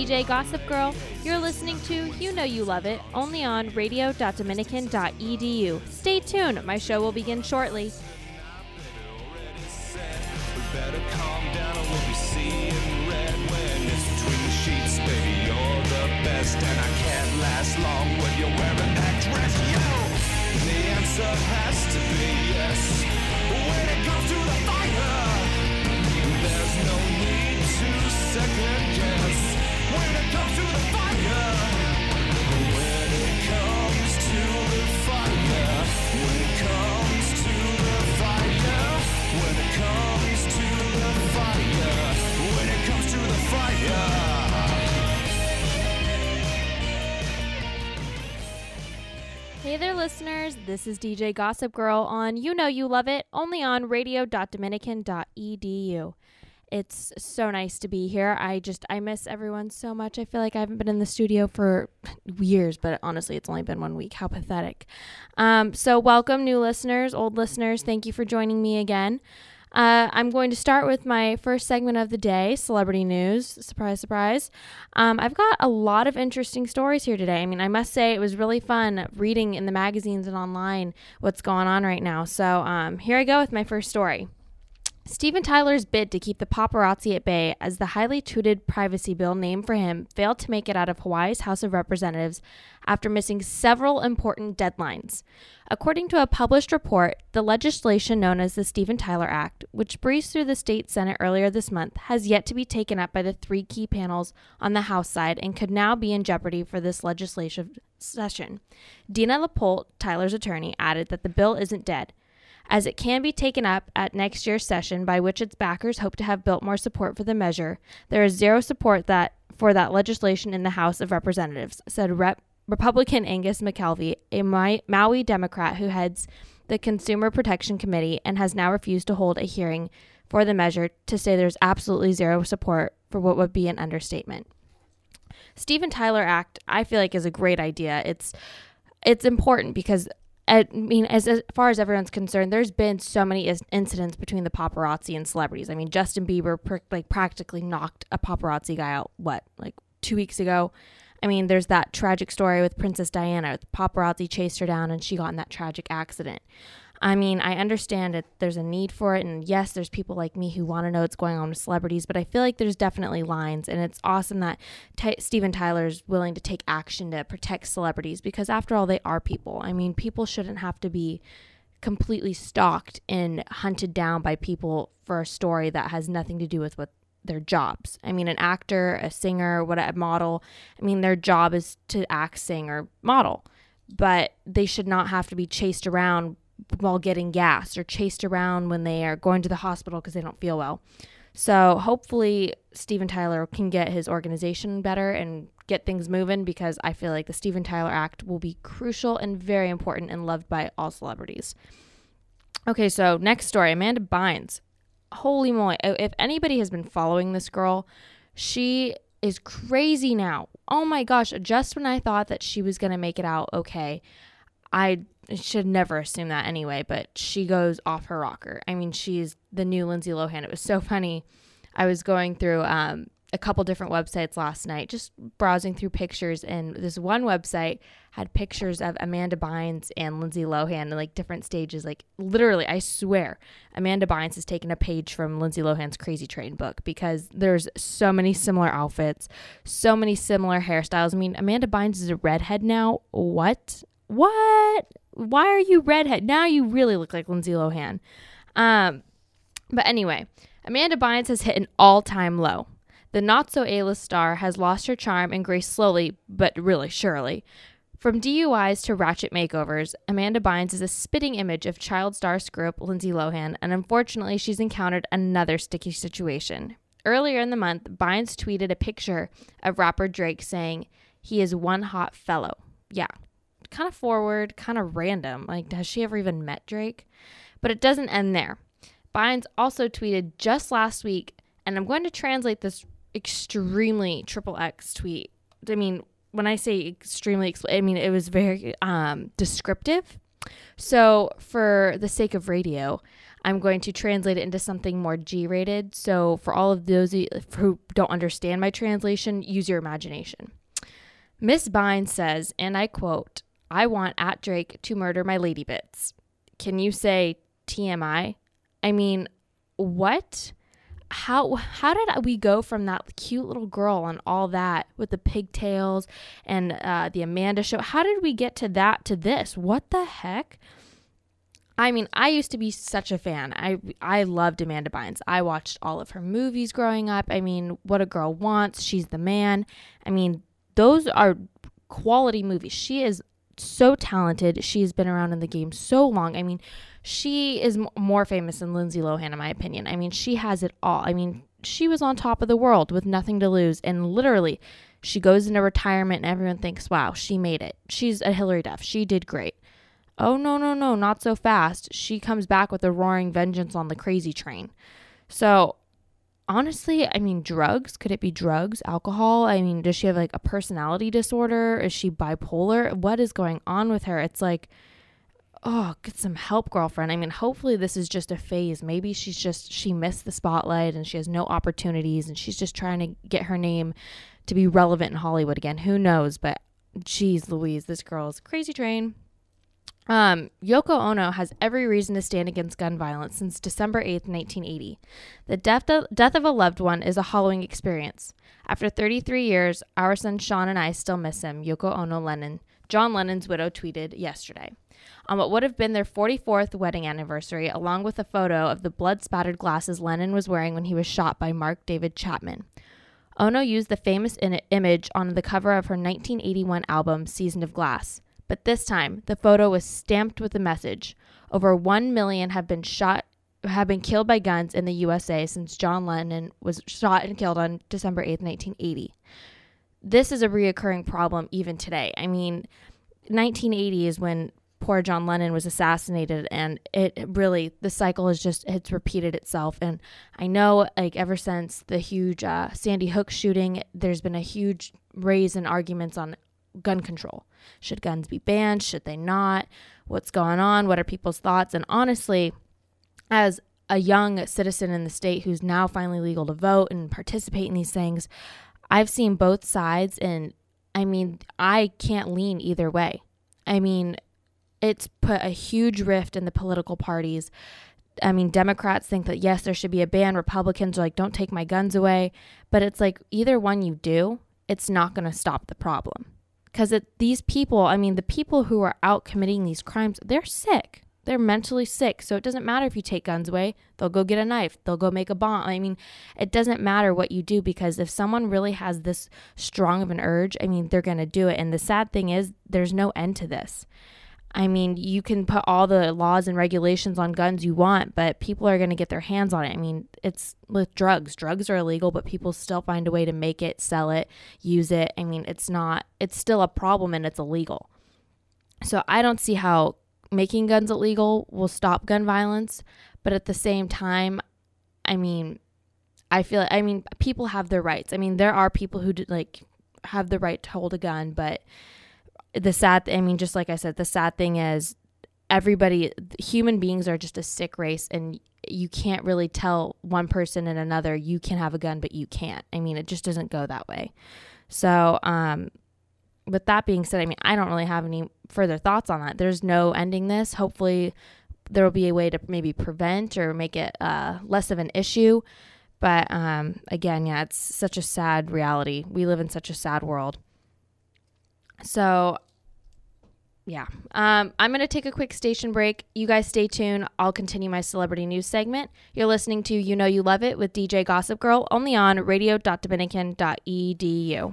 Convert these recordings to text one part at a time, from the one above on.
DJ Gossip Girl. You're listening to You Know You Love It, only on radio.dominican.edu. Stay tuned. My show will begin shortly. Better calm down or we'll be seeing red when it's between the sheets, baby, you're the best, and I can't last long when you're wearing that dress, yo! The answer has to be yes. When it comes to the fire, there's no need to second guess. When it comes to the fire, when it comes to the fire, when it comes to the fire, when it comes to the fire, when it comes to the fire. Hey there, listeners. This is DJ Gossip Girl on You Know You Love It, only on radio.dominican.edu. It's so nice to be here. I miss everyone so much. I feel like I haven't been in the studio for years, but honestly, it's only been 1 week. How pathetic. So welcome, new listeners, old listeners. Thank you for joining me again. I'm going to start with my first segment of the day, celebrity news. Surprise, surprise. I've got a lot of interesting stories here today. I mean, I must say it was really fun reading in the magazines and online what's going on right now. So here I go with my first story. Steven Tyler's bid to keep the paparazzi at bay as the highly touted privacy bill named for him failed to make it out of Hawaii's House of Representatives after missing several important deadlines. According to a published report, the legislation known as the Steven Tyler Act, which breezed through the state Senate earlier this month, has yet to be taken up by the three key panels on the House side and could now be in jeopardy for this legislative session. Dina LaPolte, Tyler's attorney, added that the bill isn't dead, as it can be taken up at next year's session, by which its backers hope to have built more support for the measure. There is zero support for that legislation in the House of Representatives, said Republican Angus McKelvey, a Maui Democrat who heads the Consumer Protection Committee and has now refused to hold a hearing for the measure, to say there's absolutely zero support for what would be an understatement. Steven Tyler Act, I feel like, is a great idea. It's important because, I mean, as far as everyone's concerned, there's been so many incidents between the paparazzi and celebrities. I mean, Justin Bieber practically knocked a paparazzi guy out, 2 weeks ago? I mean, there's that tragic story with Princess Diana. The paparazzi chased her down and she got in that tragic accident. I mean, I understand that there's a need for it. And yes, there's people like me who want to know what's going on with celebrities, but I feel like there's definitely lines. And it's awesome that Steven Tyler is willing to take action to protect celebrities, because after all, they are people. I mean, people shouldn't have to be completely stalked and hunted down by people for a story that has nothing to do with what their jobs. I mean, an actor, a singer, a model, I mean, their job is to act, sing, or model, but they should not have to be chased around while getting gas or chased around when they are going to the hospital because they don't feel well. So hopefully Steven Tyler can get his organization better and get things moving, because I feel like the Steven Tyler Act will be crucial and very important and loved by all celebrities. Okay, so next story, Amanda Bynes. Holy moly. If anybody has been following this girl, she is crazy now. Oh my gosh. Just when I thought that she was going to make it out okay, I should never assume that anyway, but she goes off her rocker. I mean, she's the new Lindsay Lohan. It was so funny. I was going through a couple different websites last night, just browsing through pictures, and this one website had pictures of Amanda Bynes and Lindsay Lohan in different stages. Literally, I swear, Amanda Bynes has taken a page from Lindsay Lohan's Crazy Train book, because there's so many similar outfits, so many similar hairstyles. I mean, Amanda Bynes is a redhead now. What? Why are you redhead? Now you really look like Lindsay Lohan. But anyway, Amanda Bynes has hit an all-time low. The not-so-A-list star has lost her charm and grace slowly, but really surely. From DUIs to ratchet makeovers, Amanda Bynes is a spitting image of child star screw-up Lindsay Lohan, and unfortunately, she's encountered another sticky situation. Earlier in the month, Bynes tweeted a picture of rapper Drake saying, "He is one hot fellow." Yeah, kind of forward, kind of random. Has she ever even met Drake? But it doesn't end there. Bynes also tweeted just last week, and I'm going to translate this extremely XXX tweet. I mean, when I say extremely, I mean, it was very descriptive. So for the sake of radio, I'm going to translate it into something more G-rated. So for all of those who don't understand my translation, use your imagination. Miss Bynes says, and I quote, "I want at Drake to murder my lady bits. Can you say TMI? I mean, what? How did we go from that cute little girl and all that with the pigtails and the Amanda show? How did we get to that to this? What the heck?" I mean, I used to be such a fan. I loved Amanda Bynes. I watched all of her movies growing up. I mean, What a Girl Wants, She's the Man. I mean, those are quality movies. She is so talented. She's been around in the game so long. I mean, she is more famous than Lindsay Lohan, in my opinion. I mean, she has it all. I mean, she was on top of the world with nothing to lose. And literally, she goes into retirement and everyone thinks, wow, she made it. She's a Hillary Duff. She did great. Oh, no, not so fast. She comes back with a roaring vengeance on the crazy train. So honestly, I mean, drugs, could it be drugs, alcohol? I mean, does she have like a personality disorder? Is she bipolar? What is going on with her? It's like, oh, get some help, girlfriend. I mean, hopefully this is just a phase. Maybe she missed the spotlight and she has no opportunities and she's just trying to get her name to be relevant in Hollywood again. Who knows? But geez Louise, this girl's crazy train. Yoko Ono has every reason to stand against gun violence since December 8th, 1980. The death of a loved one is a hollowing experience. After 33 years, our son Sean and I still miss him, Yoko Ono John Lennon's widow tweeted yesterday. On what would have been their 44th wedding anniversary, along with a photo of the blood-spattered glasses Lennon was wearing when he was shot by Mark David Chapman. Ono used the famous image on the cover of her 1981 album, Season of Glass. But this time, the photo was stamped with the message: over 1 million have been killed by guns in the USA since John Lennon was shot and killed on December 8th, 1980. This is a reoccurring problem even today. I mean, 1980 is when poor John Lennon was assassinated, and the cycle it's repeated itself. And I know, like, ever since the huge Sandy Hook shooting, there's been a huge raise in arguments on gun control. Should guns be banned? Should they not? What's going on? What are people's thoughts? And honestly, as a young citizen in the state who's now finally legal to vote and participate in these things, I've seen both sides, and I mean, I can't lean either way. I mean, it's put a huge rift in the political parties. I mean, Democrats think that, yes, there should be a ban. Republicans are like, don't take my guns away. But it's like, either one you do, it's not going to stop the problem. Because these people, I mean, the people who are out committing these crimes, they're sick. They're mentally sick. So it doesn't matter if you take guns away. They'll go get a knife. They'll go make a bomb. I mean, it doesn't matter what you do, because if someone really has this strong of an urge, I mean, they're going to do it. And the sad thing is, there's no end to this. I mean, you can put all the laws and regulations on guns you want, but people are going to get their hands on it. I mean, it's with drugs. Drugs are illegal, but people still find a way to make it, sell it, use it. I mean, it's still a problem, and it's illegal. So I don't see how making guns illegal will stop gun violence. But at the same time, I mean, people have their rights. I mean, there are people who have the right to hold a gun, but just like I said, the sad thing is human beings are just a sick race, and you can't really tell one person and another, you can have a gun, but you can't. I mean, it just doesn't go that way. So, with that being said, I mean, I don't really have any further thoughts on that. There's no ending this. Hopefully there will be a way to maybe prevent or make it less of an issue. But again, yeah, it's such a sad reality. We live in such a sad world. So, yeah, I'm going to take a quick station break. You guys stay tuned. I'll continue my celebrity news segment. You're listening to You Know You Love It with DJ Gossip Girl, only on radio.dominican.edu.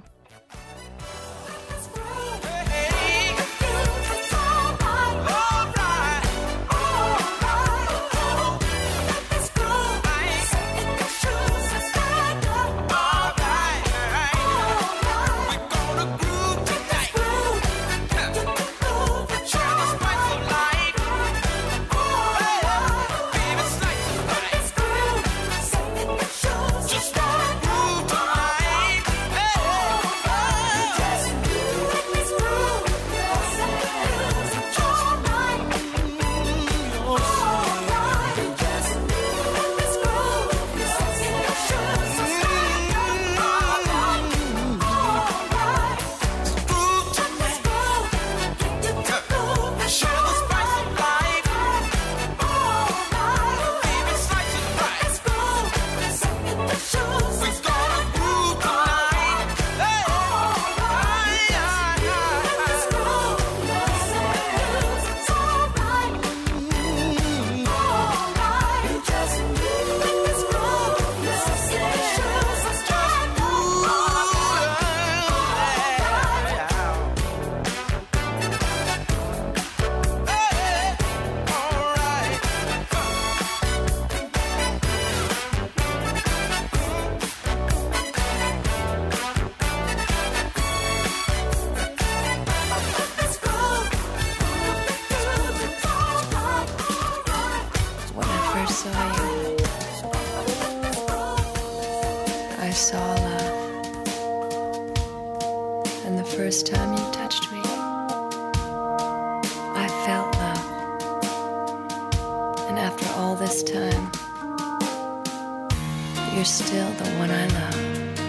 first time you touched me, I felt love. And after all this time, you're still the one I love.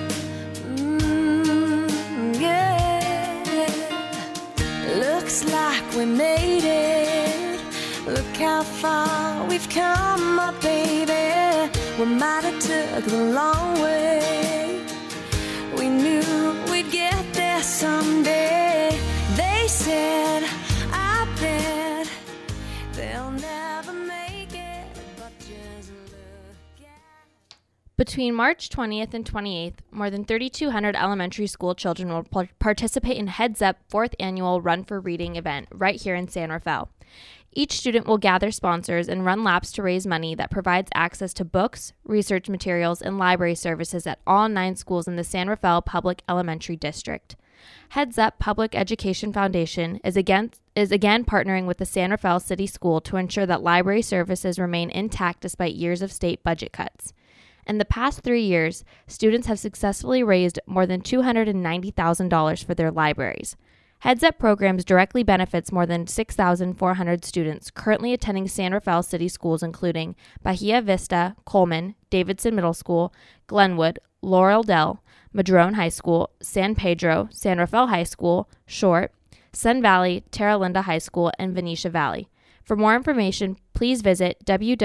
Yeah. Looks like we made it. Look how far we've come, my baby. We might have took the long way. We knew we'd get there someday. They said, I bet they'll never make it, but just look at. Between March 20th and 28th, more than 3,200 elementary school children will participate in Heads Up 4th Annual Run for Reading event right here in San Rafael. Each student will gather sponsors and run laps to raise money that provides access to books, research materials, and library services at all 9 schools in the San Rafael Public Elementary District. Heads Up Public Education Foundation is again partnering with the San Rafael City School to ensure that library services remain intact despite years of state budget cuts. In the past 3 years, students have successfully raised more than $290,000 for their libraries. Heads Up programs directly benefits more than 6,400 students currently attending San Rafael City schools, including Bahia Vista, Coleman, Davidson Middle School, Glenwood, Laurel Dell, Madrone High School, San Pedro, San Rafael High School, Short, Sun Valley, Terra Linda High School, and Venetia Valley. For more information, please visit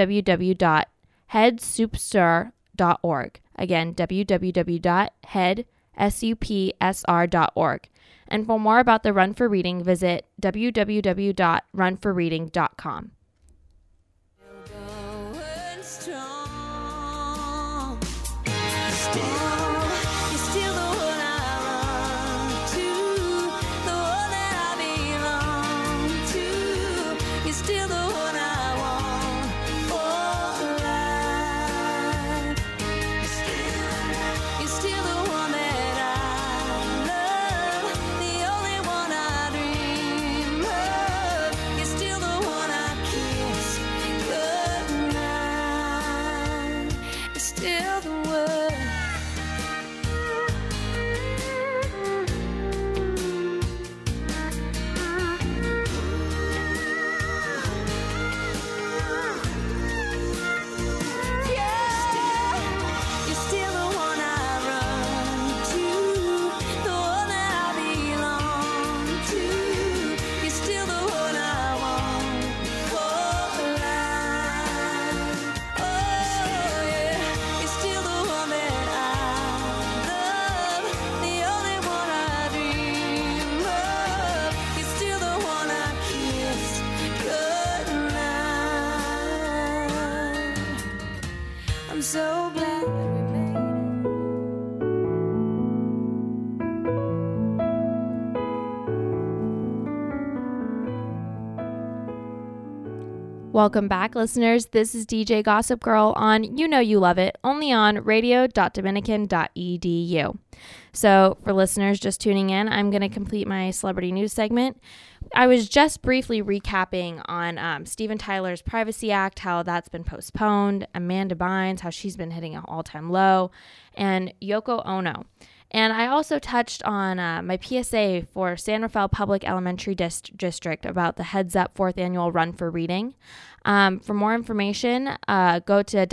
www.headsupsr.org. Again, www.headsupsr.org. And for more about the Run for Reading, visit www.runforreading.com. I'm so glad we made it. Welcome back, listeners. This is DJ Gossip Girl on You Know You Love It, only on radio.dominican.edu. So for listeners just tuning in, I'm going to complete my celebrity news segment. I was just briefly recapping on Steven Tyler's Privacy Act, how that's been postponed, Amanda Bynes, how she's been hitting an all-time low, and Yoko Ono. And I also touched on my PSA for San Rafael Public Elementary District about the Heads Up 4th Annual Run for Reading. For more information, go to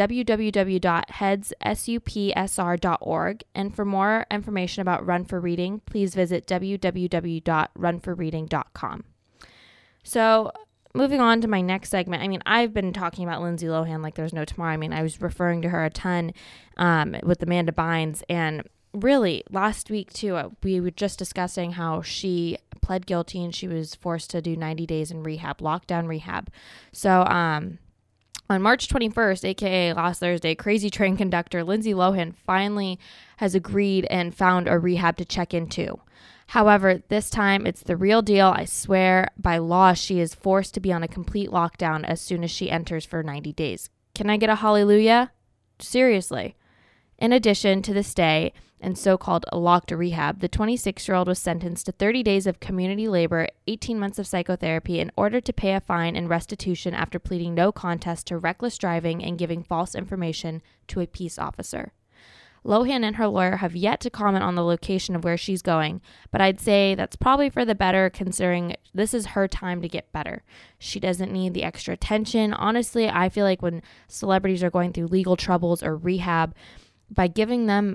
www.headsupsr.org. And for more information about Run for Reading, please visit www.runforreading.com. So moving on to my next segment. I mean, I've been talking about Lindsay Lohan like there's no tomorrow. I mean, I was referring to her a ton with Amanda Bynes, and really last week too, we were just discussing how she pled guilty and she was forced to do 90 days in rehab, lockdown rehab. So on March 21st, aka last Thursday, Crazy Train conductor Lindsay Lohan finally has agreed and found a rehab to check into. However, this time it's the real deal. I swear, by law, she is forced to be on a complete lockdown as soon as she enters for 90 days. Can I get a hallelujah? Seriously. In addition to the stay and so-called locked rehab, the 26-year-old was sentenced to 30 days of community labor, 18 months of psychotherapy in order to pay a fine and restitution after pleading no contest to reckless driving and giving false information to a peace officer. Lohan and her lawyer have yet to comment on the location of where she's going, but I'd say that's probably for the better considering this is her time to get better. She doesn't need the extra attention. Honestly, I feel like when celebrities are going through legal troubles or rehab, by giving them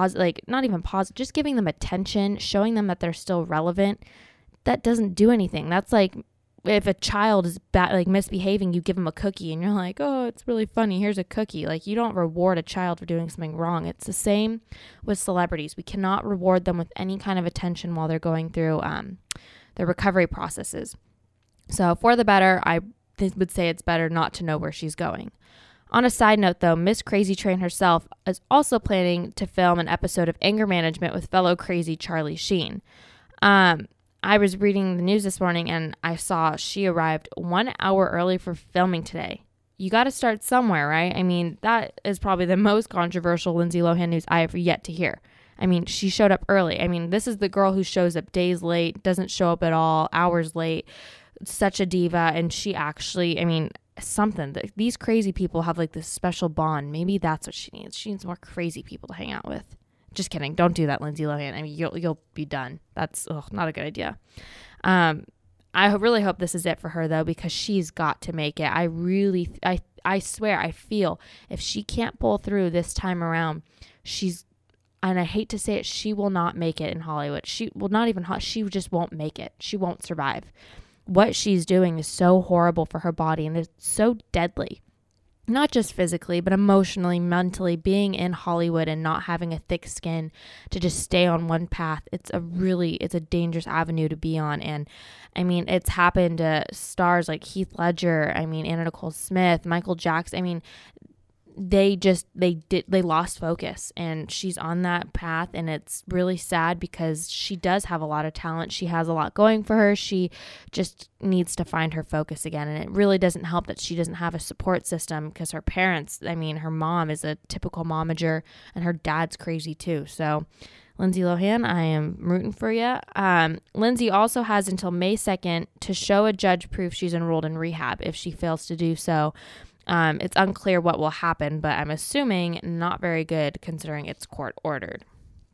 just giving them attention, showing them that they're still relevant, that doesn't do anything. That's like if a child is misbehaving, you give them a cookie and you're like, oh, it's really funny, here's a cookie. Like, you don't reward a child for doing something wrong. It's the same with celebrities. We cannot reward them with any kind of attention while they're going through their recovery processes. So for the better, I would say it's better not to know where she's going. On a side note, though, Miss Crazy Train herself is also planning to film an episode of Anger Management with fellow crazy Charlie Sheen. I was reading the news this morning and I saw she arrived 1 hour early for filming today. You got to start somewhere, right? I mean, that is probably the most controversial Lindsay Lohan news I have yet to hear. I mean, she showed up early. I mean, this is the girl who shows up days late, doesn't show up at all, hours late, such a diva. And she actually, I mean, these crazy people have like this special bond. Maybe that's what she needs. She needs more crazy people to hang out with. Just kidding. Don't do that, Lindsay Lohan. I mean, you'll be done. That's not a good idea. I really hope this is it for her, though, because she's got to make it. I swear, I feel if she can't pull through this time around, and I hate to say it, she will not make it in Hollywood. She just won't make it. She won't survive. What she's doing is so horrible for her body, and it's so deadly. Not just physically, but emotionally, mentally, being in Hollywood and not having a thick skin to just stay on one path. It's a dangerous avenue to be on. And I mean, it's happened to stars like Heath Ledger. I mean, Anna Nicole Smith, Michael Jackson. I mean, they lost focus, and she's on that path, and it's really sad because she does have a lot of talent. She has a lot going for her. She just needs to find her focus again, and it really doesn't help that she doesn't have a support system because her parents, I mean, her mom is a typical momager and her dad's crazy too. So Lindsay Lohan, I am rooting for you. Lindsay also has until May 2nd to show a judge proof she's enrolled in rehab. If she fails to do so, it's unclear what will happen, but I'm assuming not very good considering it's court ordered.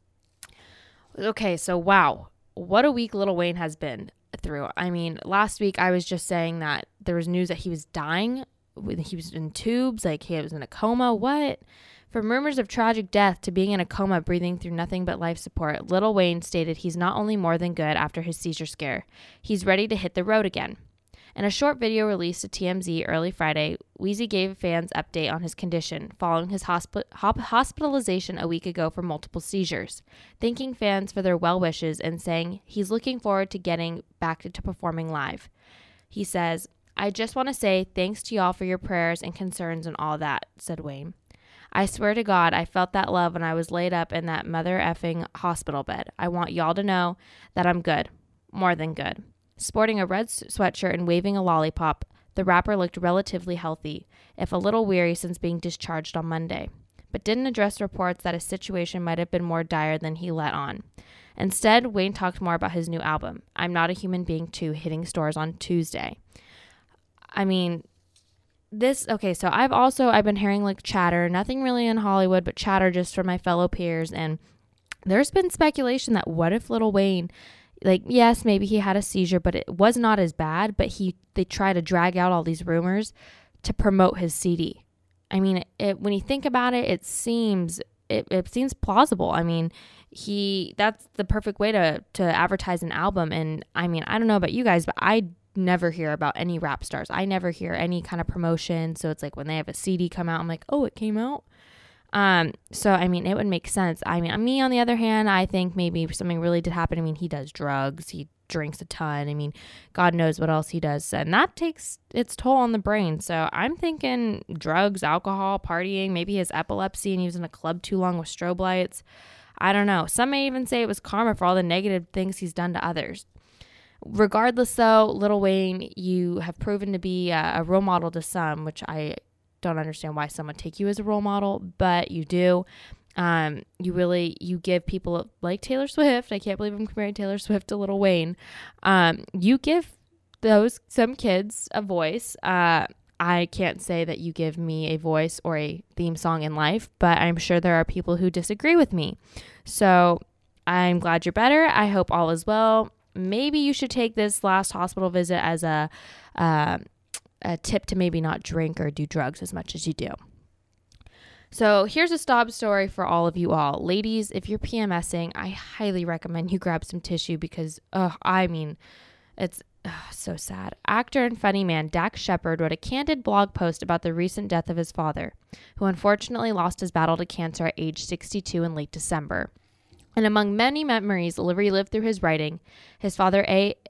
Okay, so wow, what a week Lil Wayne has been through. I mean, last week I was just saying that there was news that he was dying. He was in tubes, like he was in a coma. What? From rumors of tragic death to being in a coma breathing through nothing but life support, Lil Wayne stated he's not only more than good after his seizure scare, he's ready to hit the road again. In a short video released to TMZ early Friday, Weezy gave fans update on his condition following his hospitalization a week ago for multiple seizures, thanking fans for their well wishes and saying he's looking forward to getting back to performing live. He says, "I just want to say thanks to y'all for your prayers and concerns and all that," said Wayne. "I swear to God, I felt that love when I was laid up in that mother effing hospital bed. I want y'all to know that I'm good. More than good." Sporting a red sweatshirt and waving a lollipop, the rapper looked relatively healthy, if a little weary since being discharged on Monday, but didn't address reports that his situation might have been more dire than he let on. Instead, Wayne talked more about his new album, I'm Not a Human Being 2, hitting stores on Tuesday. I mean, so I've been hearing like chatter, nothing really in Hollywood, but chatter just from my fellow peers, and there's been speculation that what if Lil Wayne, like, yes, maybe he had a seizure, but it was not as bad, but they try to drag out all these rumors to promote his CD. I mean, when you think about it, it seems plausible. I mean, that's the perfect way to advertise an album. And I mean, I don't know about you guys, but I never hear about any rap stars. I never hear any kind of promotion. So it's like when they have a CD come out, I'm like, oh, it came out. So, I mean, it would make sense. I mean, me, on the other hand, I think maybe something really did happen. I mean, he does drugs, he drinks a ton. I mean, God knows what else he does. And that takes its toll on the brain. So I'm thinking drugs, alcohol, partying, maybe his epilepsy and he was in a club too long with strobe lights. I don't know. Some may even say it was karma for all the negative things he's done to others. Regardless, though, Lil Wayne, you have proven to be a role model to some, which I don't understand why someone take you as a role model, but you do. You give people like Taylor Swift. I can't believe I'm comparing Taylor Swift to Lil Wayne. You give some kids a voice. I can't say that you give me a voice or a theme song in life, but I'm sure there are people who disagree with me. So I'm glad you're better. I hope all is well. Maybe you should take this last hospital visit as a tip to maybe not drink or do drugs as much as you do. So here's a sob story for all of you all. Ladies, if you're PMSing, I highly recommend you grab some tissue because, it's so sad. Actor and funny man Dax Shepard wrote a candid blog post about the recent death of his father, who unfortunately lost his battle to cancer at age 62 in late December. And among many memories relived through his writing, his father's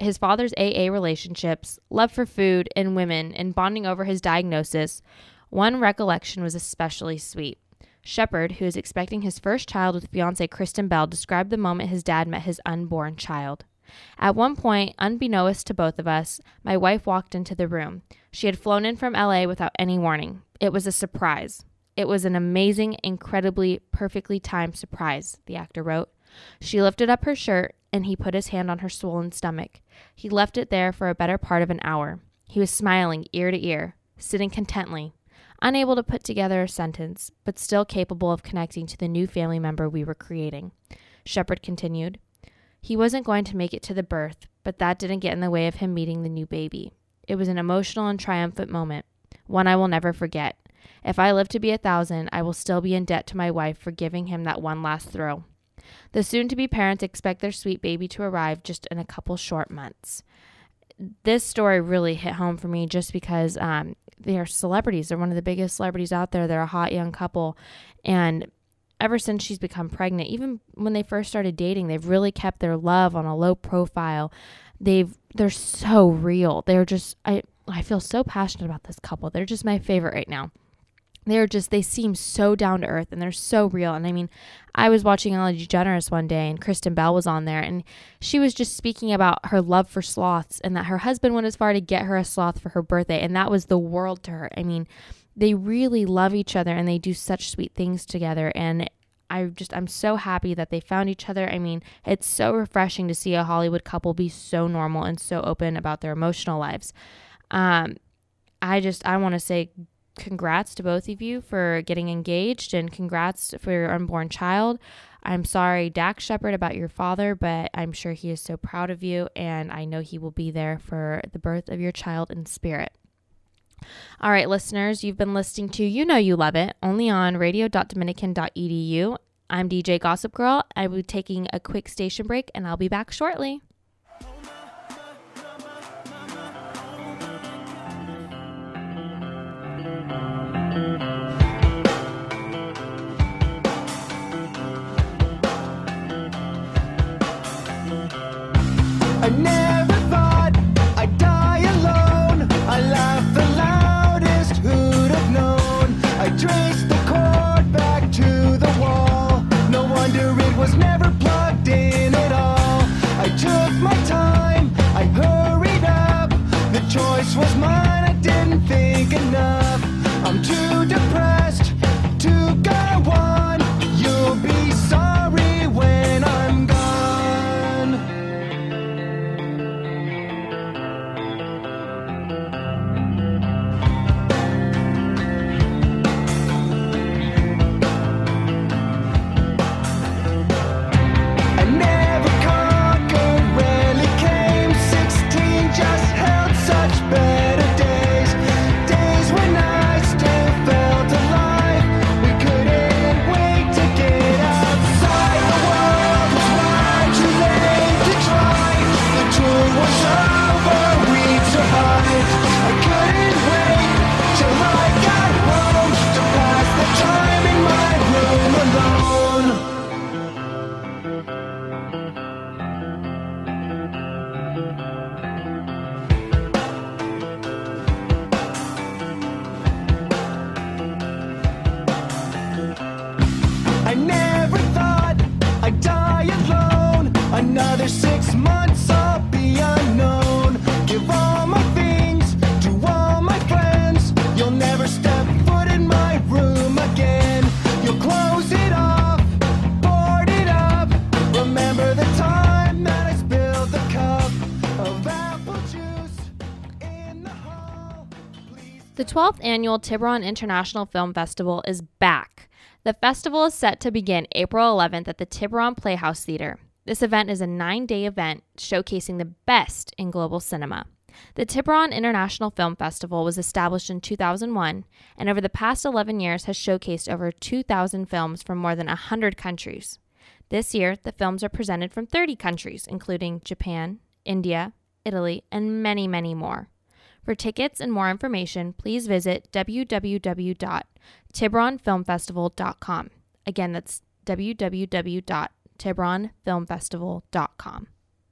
AA relationships, love for food and women, and bonding over his diagnosis, one recollection was especially sweet. Shepard, who is expecting his first child with fiancée Kristen Bell, described the moment his dad met his unborn child. At one point, unbeknownst to both of us, my wife walked into the room. She had flown in from LA without any warning. It was a surprise. It was an amazing, incredibly, perfectly timed surprise, the actor wrote. She lifted up her shirt, and he put his hand on her swollen stomach. He left it there for a better part of an hour. He was smiling ear to ear, sitting contently, unable to put together a sentence, but still capable of connecting to the new family member we were creating. Shepard continued. He wasn't going to make it to the birth, but that didn't get in the way of him meeting the new baby. It was an emotional and triumphant moment, one I will never forget. If I live to be 1,000, I will still be in debt to my wife for giving him that one last throw. The soon-to-be parents expect their sweet baby to arrive just in a couple short months. This story really hit home for me just because they're celebrities. They're one of the biggest celebrities out there. They're a hot young couple. And ever since she's become pregnant, even when they first started dating, they've really kept their love on a low profile. They're so real. They're just, I feel so passionate about this couple. They're just my favorite right now. They seem so down to earth and they're so real. And I mean, I was watching Ellen DeGeneres one day and Kristen Bell was on there and she was just speaking about her love for sloths and that her husband went as far to get her a sloth for her birthday. And that was the world to her. I mean, they really love each other and they do such sweet things together. And I'm so happy that they found each other. I mean, it's so refreshing to see a Hollywood couple be so normal and so open about their emotional lives. I want to say congrats to both of you for getting engaged and congrats for your unborn child. I'm sorry, Dax Shepard, about your father, but I'm sure he is so proud of you and I know he will be there for the birth of your child in spirit. All right, listeners, you've been listening to You Know You Love It, only on radio.dominican.edu. I'm DJ Gossip Girl. I will be taking a quick station break, and I'll be back shortly. I never thought I'd die alone. I laughed the loudest, who'd have known? I traced the cord back to the wall. No wonder it was never plugged in at all. I took my time, I hurried up. The choice was mine, I didn't think enough. I'm too depressed to go on. You'll be sorry when I'm gone. I never thought I'd die alone. Another 6 months I'll be unknown. Give all my things The 12th annual Tiburon International Film Festival is back. The festival is set to begin April 11th at the Tiburon Playhouse Theater. This event is a 9-day event showcasing the best in global cinema. The Tiburon International Film Festival was established in 2001 and over the past 11 years has showcased over 2,000 films from more than 100 countries. This year, the films are presented from 30 countries, including Japan, India, Italy, and many, many more. For tickets and more information, please visit www.tiburonfilmfestival.com. Again, that's www.tiburonfilmfestival.com.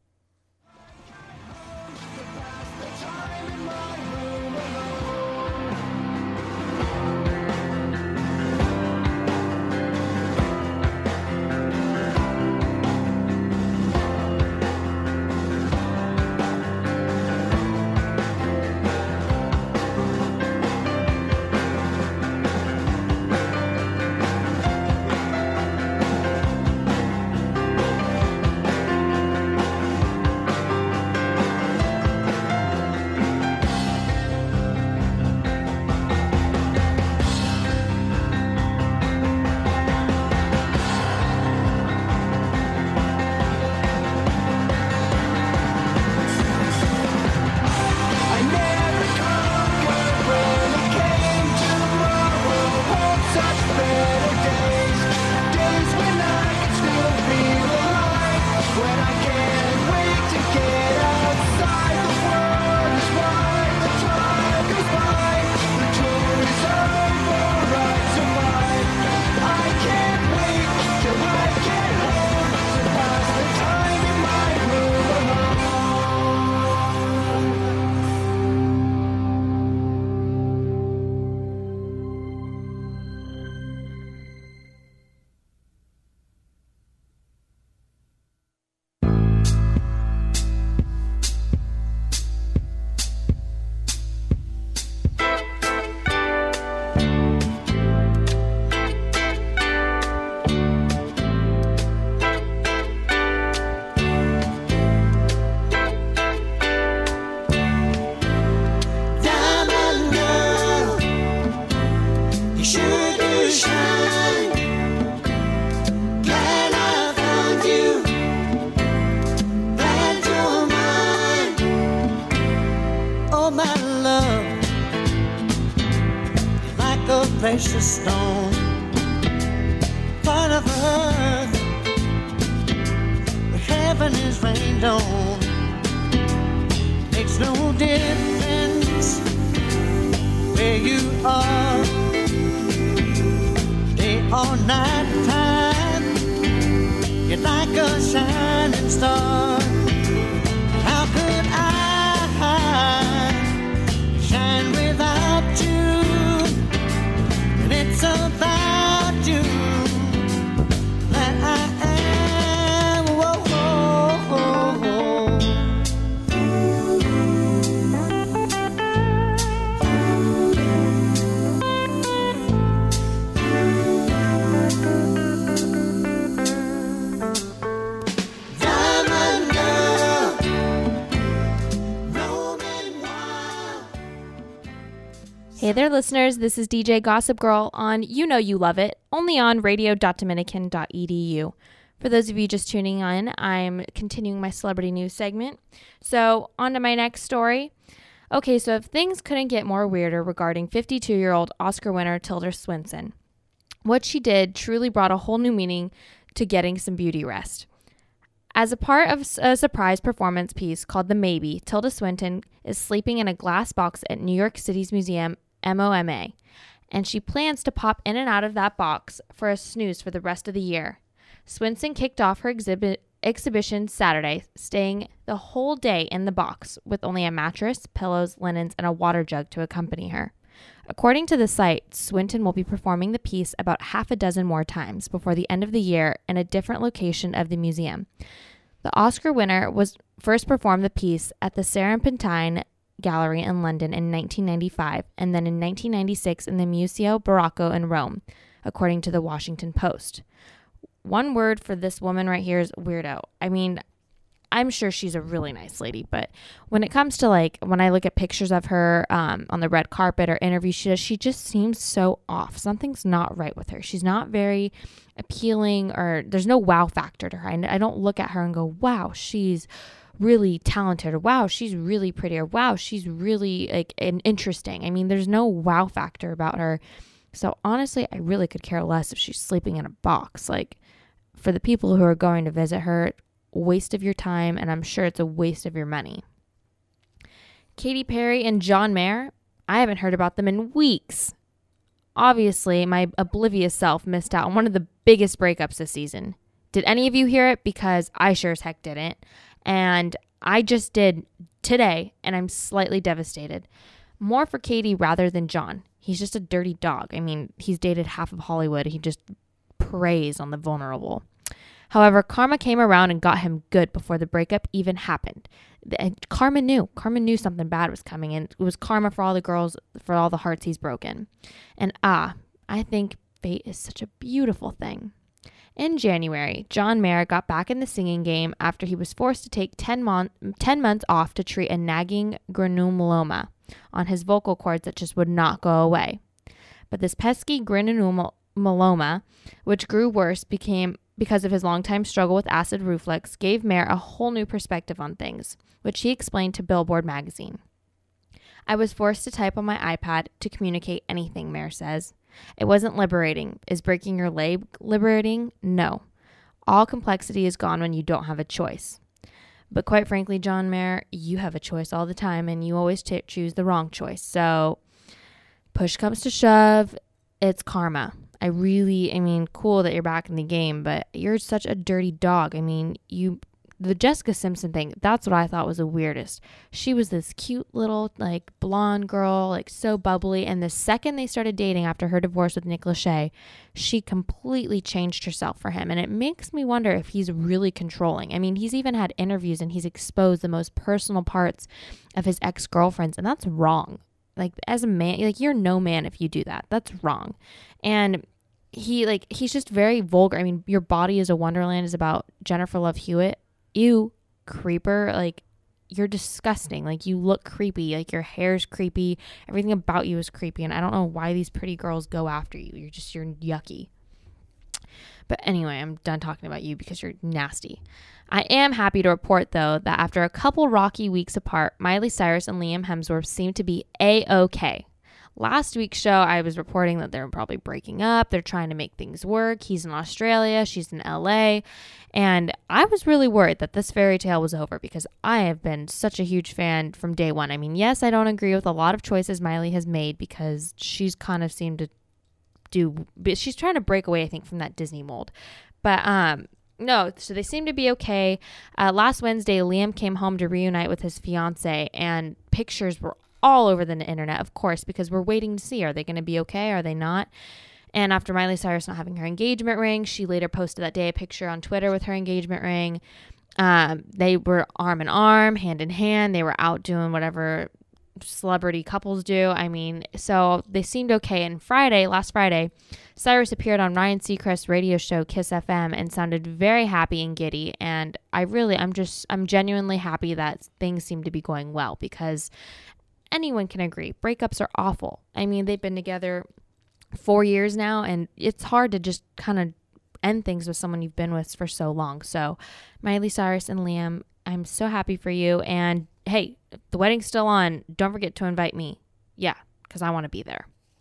Precious stone, part of earth, where heaven is rained on. Makes no difference where you are, day or night time. You're like a shining star. How could I shine without you? It's about you that I am. Whoa, whoa, whoa. Diamond girl, roaming wild. Hey there, listeners. This is DJ Gossip Girl on You Know You Love It, only on radio.dominican.edu. For those of you just tuning in, I'm continuing my celebrity news segment. So, on to my next story. Okay, so if things couldn't get more weirder regarding 52-year-old Oscar winner Tilda Swinton, what she did truly brought a whole new meaning to getting some beauty rest. As a part of a surprise performance piece called The Maybe, Tilda Swinton is sleeping in a glass box at New York City's museum MoMA, and she plans to pop in and out of that box for a snooze for the rest of the year. Swinton kicked off her exhibition Saturday, staying the whole day in the box with only a mattress, pillows, linens, and a water jug to accompany her. According to the site, Swinton will be performing the piece about half a dozen more times before the end of the year in a different location of the museum. The Oscar winner was first performed the piece at the Serpentine Gallery in London in 1995 and then in 1996 in the Museo Barocco in Rome, according to the Washington Post. One word for this woman right here is weirdo. I mean, I'm sure she's a really nice lady, but when it comes to like, when I look at pictures of her on the red carpet or interviews she just seems so off. Something's not right with her. She's not very appealing, or there's no wow factor to her. I don't look at her and go, wow, she's really talented, or wow, she's really pretty, or wow, she's really like interesting. I mean, there's no wow factor about her. So honestly, I really could care less if she's sleeping in a box. Like, for the people who are going to visit her, waste of your time, and I'm sure it's a waste of your money. Katy Perry and John Mayer, I haven't heard about them in weeks. Obviously, my oblivious self missed out on one of the biggest breakups this season. Did any of you hear it? Because I sure as heck didn't. And I just did today, and I'm slightly devastated. More for Katy rather than John. He's just a dirty dog. I mean, he's dated half of Hollywood. He just preys on the vulnerable. However, karma came around and got him good before the breakup even happened. Karma knew something bad was coming, and it was karma for all the girls, for all the hearts he's broken. And I think fate is such a beautiful thing. In January, John Mayer got back in the singing game after he was forced to take 10 months off to treat a nagging granuloma on his vocal cords that just would not go away. But this pesky granuloma, which grew worse because of his longtime struggle with acid reflux, gave Mayer a whole new perspective on things, which he explained to Billboard magazine. I was forced to type on my iPad to communicate anything, Mayer says. It wasn't liberating. Is breaking your leg liberating? No. All complexity is gone when you don't have a choice. But quite frankly, John Mayer, you have a choice all the time, and you always choose the wrong choice. So push comes to shove, it's karma. I mean, cool that you're back in the game, but you're such a dirty dog. I mean, the Jessica Simpson thing, that's what I thought was the weirdest. She was this cute little, like, blonde girl, like, so bubbly, and the second they started dating after her divorce with Nick Lachey, she completely changed herself for him, and it makes me wonder if he's really controlling. I mean, he's even had interviews, and he's exposed the most personal parts of his ex-girlfriends, and that's wrong. Like, as a man, like, you're no man if you do that. That's wrong. And he's just very vulgar. I mean, Your Body is a Wonderland is about Jennifer Love Hewitt. Ew, creeper. Like, you're disgusting. Like, you look creepy. Like, your hair's creepy. Everything about you is creepy. And I don't know why these pretty girls go after you. You're yucky. But anyway, I'm done talking about you because you're nasty. I am happy to report, though, that after a couple rocky weeks apart, Miley Cyrus and Liam Hemsworth seem to be A-okay. Last week's show, I was reporting that they're probably breaking up. They're trying to make things work. He's in Australia. She's in LA. And I was really worried that this fairy tale was over because I have been such a huge fan from day one. I mean, yes, I don't agree with a lot of choices Miley has made because she's kind of seemed to she's trying to break away, I think, from that Disney mold. But no, so they seem to be okay. Last Wednesday, Liam came home to reunite with his fiance, and pictures were all over the internet, of course, because we're waiting to see, are they going to be okay? Are they not? And after Miley Cyrus not having her engagement ring, she later posted that day a picture on Twitter with her engagement ring. They were arm in arm, hand in hand. They were out doing whatever celebrity couples do. I mean, so they seemed okay. And last Friday, Cyrus appeared on Ryan Seacrest's radio show Kiss FM and sounded very happy and giddy. And I'm genuinely happy that things seem to be going well because anyone can agree breakups are awful. I mean, they've been together 4 years now, and it's hard to just kind of end things with someone you've been with for so long. So Miley Cyrus and Liam, I'm so happy for you. And hey, if the wedding's still on, don't forget to invite me. Yeah, because I want to be there.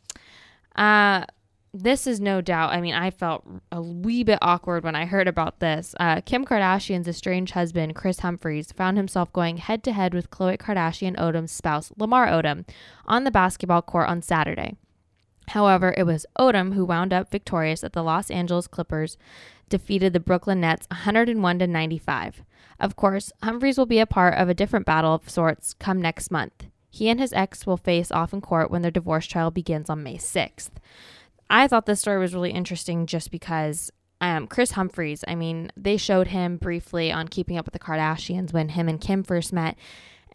This is no doubt, I mean, I felt a wee bit awkward when I heard about this. Kim Kardashian's estranged husband, Kris Humphries, found himself going head-to-head with Khloe Kardashian Odom's spouse, Lamar Odom, on the basketball court on Saturday. However, it was Odom who wound up victorious at the Los Angeles Clippers defeated the Brooklyn Nets 101-95. Of course, Humphries will be a part of a different battle of sorts come next month. He and his ex will face off in court when their divorce trial begins on May 6th. I thought this story was really interesting just because Kris Humphries, I mean, they showed him briefly on Keeping Up with the Kardashians when him and Kim first met.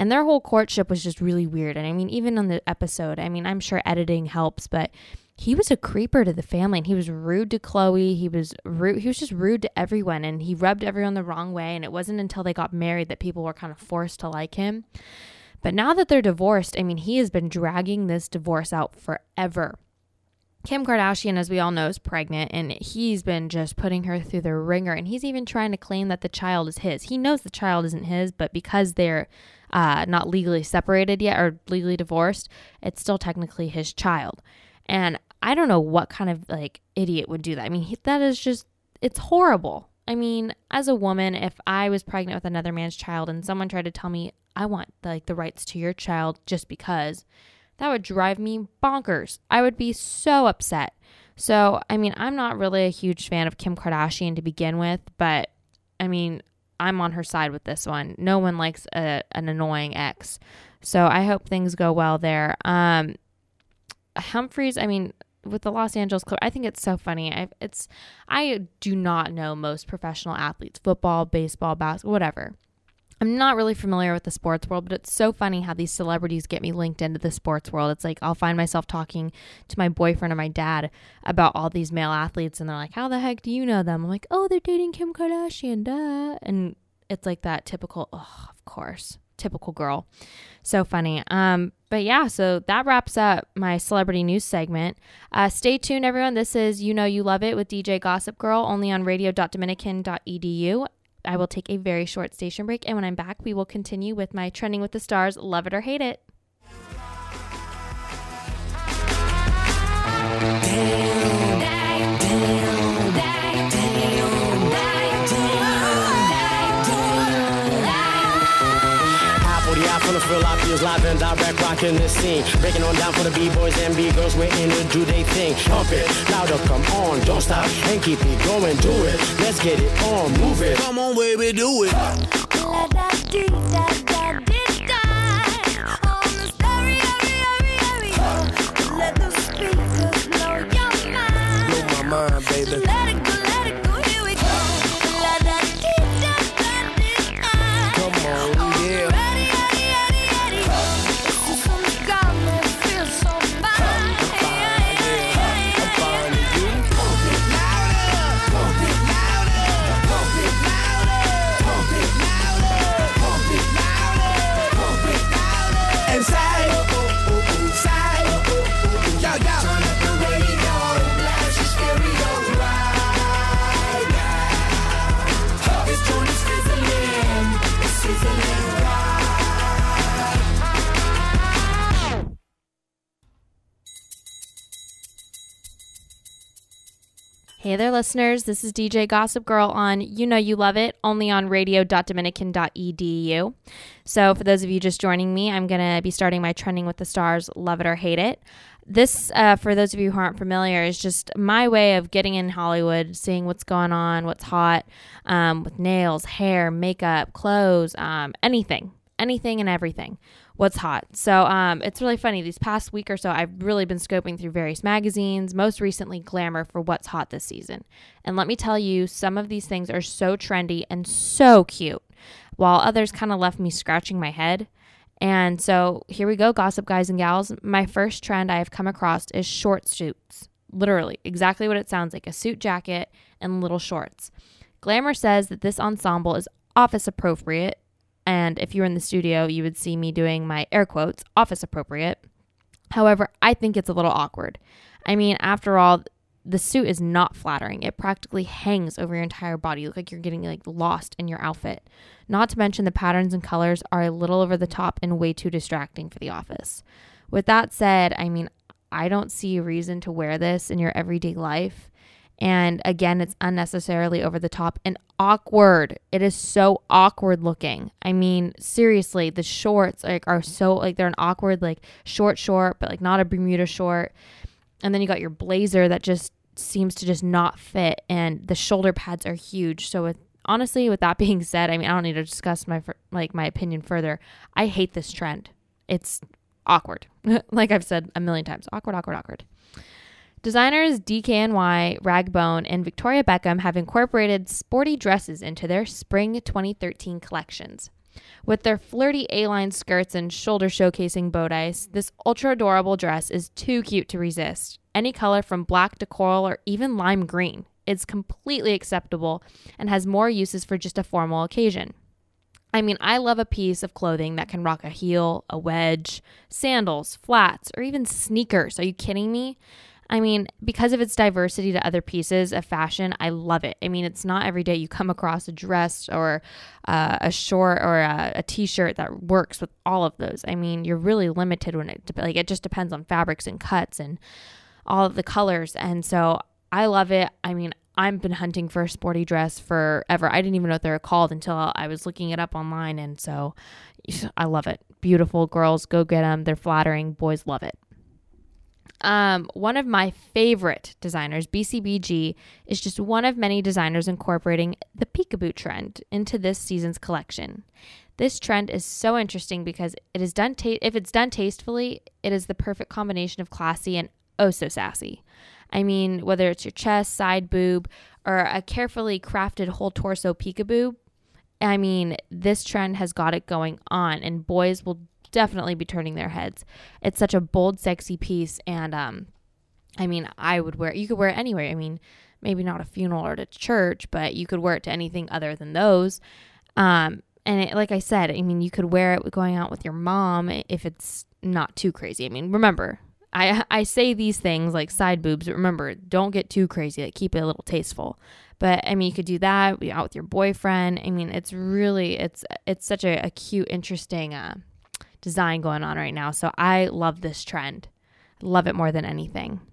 And their whole courtship was just really weird. And I mean, even on the episode, I mean, I'm sure editing helps, but he was a creeper to the family, and he was rude to Chloe. He was just rude to everyone, and he rubbed everyone the wrong way. And it wasn't until they got married that people were kind of forced to like him. But now that they're divorced, I mean, he has been dragging this divorce out forever. Kim Kardashian, as we all know, is pregnant, and he's been just putting her through the ringer, and he's even trying to claim that the child is his. He knows the child isn't his, but because they're not legally separated yet or legally divorced, it's still technically his child. And I don't know what kind of like idiot would do that. I mean, that is just, it's horrible. I mean, as a woman, if I was pregnant with another man's child and someone tried to tell me I want the rights to your child just because, that would drive me bonkers. I would be so upset. So, I mean, I'm not really a huge fan of Kim Kardashian to begin with, but I mean, I'm on her side with this one. No one likes an annoying ex. So I hope things go well there. Humphries, I mean, with the Los Angeles Clippers, I think it's so funny. I do not know most professional athletes, football, baseball, basketball, whatever. I'm not really familiar with the sports world, but it's so funny how these celebrities get me linked into the sports world. It's like I'll find myself talking to my boyfriend or my dad about all these male athletes, and they're like, how the heck do you know them? I'm like, oh, they're dating Kim Kardashian, duh. And it's like that typical, oh, of course, typical girl. So funny. But yeah, so that wraps up my celebrity news segment. Stay tuned, everyone. This is You Know You Love It with DJ Gossip Girl, only on radio.dominican.edu. I will take a very short station break, and when I'm back, we will continue with my Trending with the Stars, Love It or Hate It. From the Philippines, live and direct, rocking the scene. Breaking on down for the B-boys and B-girls, we're in to do they thing. Pump it, louder, come on, don't stop, and keep it going, do it. Let's get it on, move it. Come on, baby, do it. On the stereo, let the speakers blow your mind. Blow my mind, baby. Let it go, here we go. Come on, yeah. Hey there, listeners. This is DJ Gossip Girl on You Know You Love It, only on radio.dominican.edu. So for those of you just joining me, I'm going to be starting my Trending with the Stars, Love It or Hate It. This, for those of you who aren't familiar, is just my way of getting in Hollywood, seeing what's going on, what's hot, with nails, hair, makeup, clothes, anything and everything. What's hot. So it's really funny. These past week or so, I've really been scoping through various magazines, most recently Glamour, for what's hot this season. And let me tell you, some of these things are so trendy and so cute, while others kind of left me scratching my head. And so here we go, gossip guys and gals. My first trend I have come across is short suits. Literally, exactly what it sounds like, a suit jacket and little shorts. Glamour says that this ensemble is office appropriate. And if you were in the studio, you would see me doing my air quotes, office appropriate. However, I think it's a little awkward. I mean, after all, the suit is not flattering. It practically hangs over your entire body. You look like you're getting lost in your outfit. Not to mention the patterns and colors are a little over the top and way too distracting for the office. With that said, I mean, I don't see a reason to wear this in your everyday life. And again, it's unnecessarily over the top and awkward. It is so awkward looking. I mean, seriously, the shorts are so they're an awkward short, but not a Bermuda short. And then you got your blazer that just seems to just not fit, and the shoulder pads are huge. So honestly, with that being said, I mean, I don't need to discuss my opinion further. I hate this trend. It's awkward. Like I've said a million times, awkward. Designers DKNY, Ragbone, and Victoria Beckham have incorporated sporty dresses into their spring 2013 collections. With their flirty A-line skirts and shoulder showcasing bodice, this ultra adorable dress is too cute to resist. Any color from black to coral or even lime green. It's completely acceptable and has more uses for just a formal occasion. I mean, I love a piece of clothing that can rock a heel, a wedge, sandals, flats, or even sneakers. Are you kidding me? I mean, because of its diversity to other pieces of fashion, I love it. I mean, it's not every day you come across a dress or a short or a t-shirt that works with all of those. I mean, you're really limited when it just depends on fabrics and cuts and all of the colors. And so I love it. I mean, I've been hunting for a sporty dress forever. I didn't even know what they were called until I was looking it up online. And so I love it. Beautiful. Girls, go get them. They're flattering. Boys love it. One of my favorite designers, BCBG, is just one of many designers incorporating the peekaboo trend into this season's collection. This trend is so interesting because it is done if it's done tastefully, it is the perfect combination of classy and oh so sassy. I mean, whether it's your chest, side boob, or a carefully crafted whole torso peekaboo, I mean, this trend has got it going on, and boys will definitely be turning their heads. It's such a bold, sexy piece, and I mean, you could wear it anywhere. I mean, maybe not a funeral or to church, but you could wear it to anything other than those. And like I said, I mean, you could wear it going out with your mom if it's not too crazy. I mean, remember, I say these things like side boobs, but remember, don't get too crazy. Like, keep it a little tasteful. But I mean, you could do that, be out with your boyfriend. I mean, it's really, it's such a cute, interesting design going on right now. So I love this trend. Love it more than anything.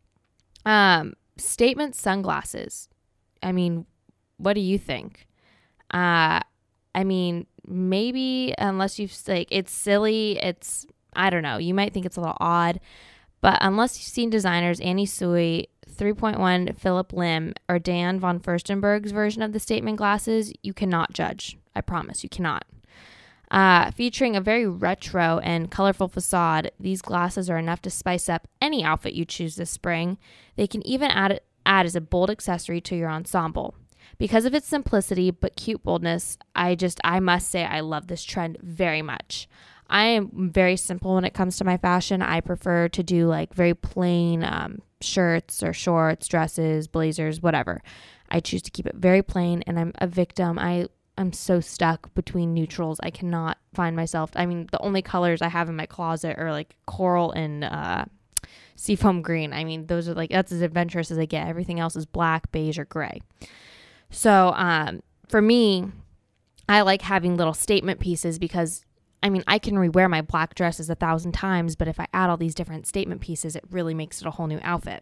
Statement sunglasses. I mean, what do you think? I mean, maybe unless you've it's silly, I don't know. You might think it's a little odd, but unless you've seen designers Annie Sui, 3.1 Philip Lim, or Dan von Furstenberg's version of the statement glasses, you cannot judge. I promise you cannot. Featuring a very retro and colorful facade, these glasses are enough to spice up any outfit you choose this spring. They can even add as a bold accessory to your ensemble. Because of its simplicity but cute boldness, I must say I love this trend very much. I am very simple when it comes to my fashion. I prefer to do like very plain shirts or shorts, dresses, blazers, whatever. I choose to keep it very plain, and I'm a victim. I'm so stuck between neutrals. I cannot find myself. I mean, the only colors I have in my closet are like coral and seafoam green. I mean, those are that's as adventurous as I get. Everything else is black, beige, or gray. So for me, I like having little statement pieces because, I mean, I can rewear my black dresses 1,000 times, but if I add all these different statement pieces, it really makes it a whole new outfit.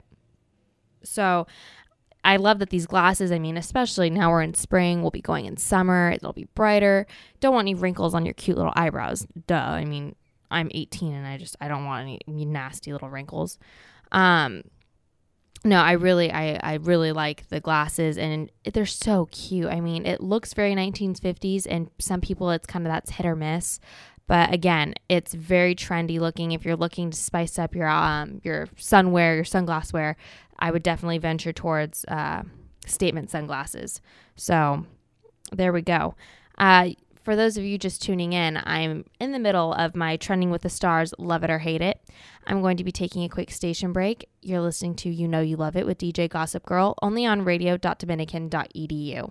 So I love that these glasses, I mean, especially now we're in spring, we'll be going in summer, it'll be brighter. Don't want any wrinkles on your cute little eyebrows. Duh. I mean, I'm 18 and I don't want any nasty little wrinkles. No, I really like the glasses, and they're so cute. I mean, it looks very 1950s, and some people that's hit or miss. But again, it's very trendy looking. If you're looking to spice up your sunwear, your sunglass wear, I would definitely venture towards statement sunglasses. So there we go. For those of you just tuning in, I'm in the middle of my Trending with the Stars, Love It or Hate It. I'm going to be taking a quick station break. You're listening to You Know You Love It with DJ Gossip Girl, only on radio.dominican.edu.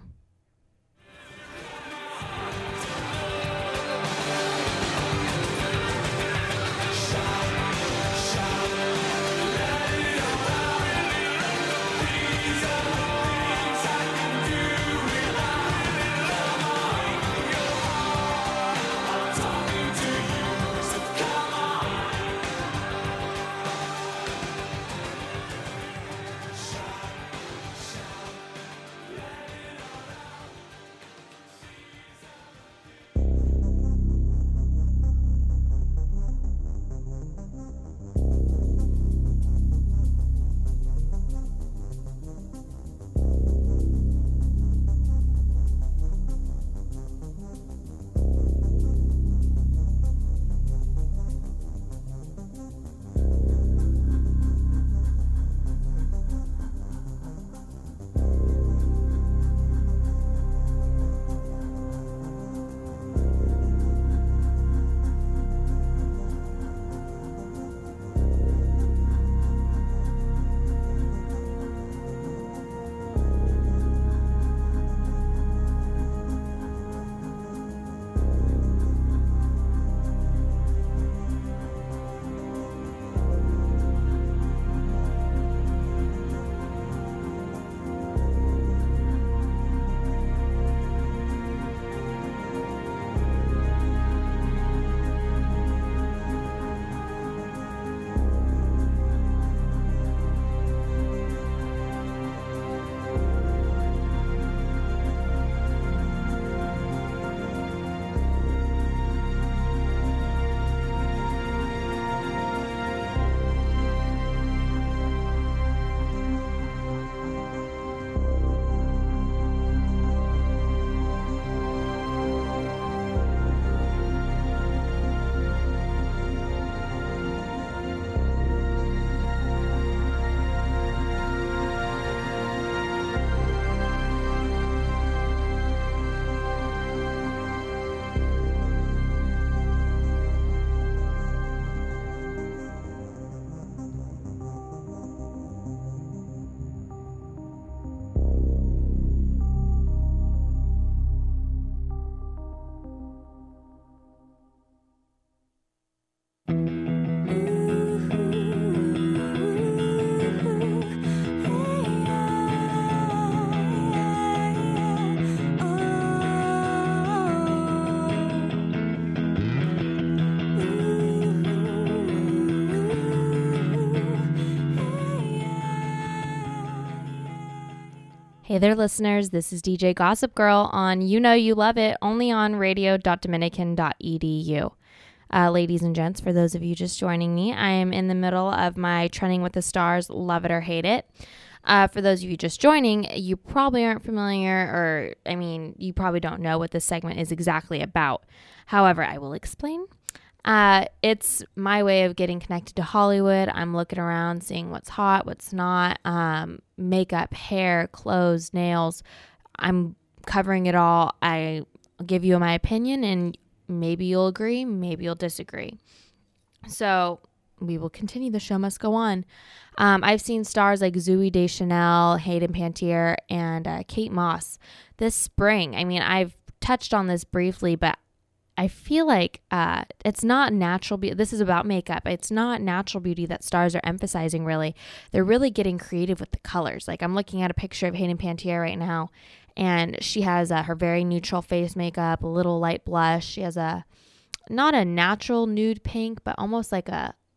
Hey there, listeners. This is DJ Gossip Girl on You Know You Love It, only on radio.dominican.edu. Ladies and gents, for those of you just joining me, I am in the middle of my Trending with the Stars, Love It or Hate It. For those of you just joining, you probably aren't familiar, you probably don't know what this segment is exactly about. However, I will explain. It's my way of getting connected to Hollywood. I'm looking around, seeing what's hot, what's not, makeup, hair, clothes, nails. I'm covering it all. I give you my opinion, and maybe you'll agree, maybe you'll disagree. So we will continue. The show must go on. I've seen stars like Zooey Deschanel, Hayden Panettiere, and Kate Moss this spring. I mean, I've touched on this briefly, but I feel like it's not natural beauty. This is about makeup. It's not natural beauty that stars are emphasizing, really. They're really getting creative with the colors. Like, I'm looking at a picture of Hayden Panettiere right now, and she has her very neutral face makeup, a little light blush. She has not a natural nude pink, but almost like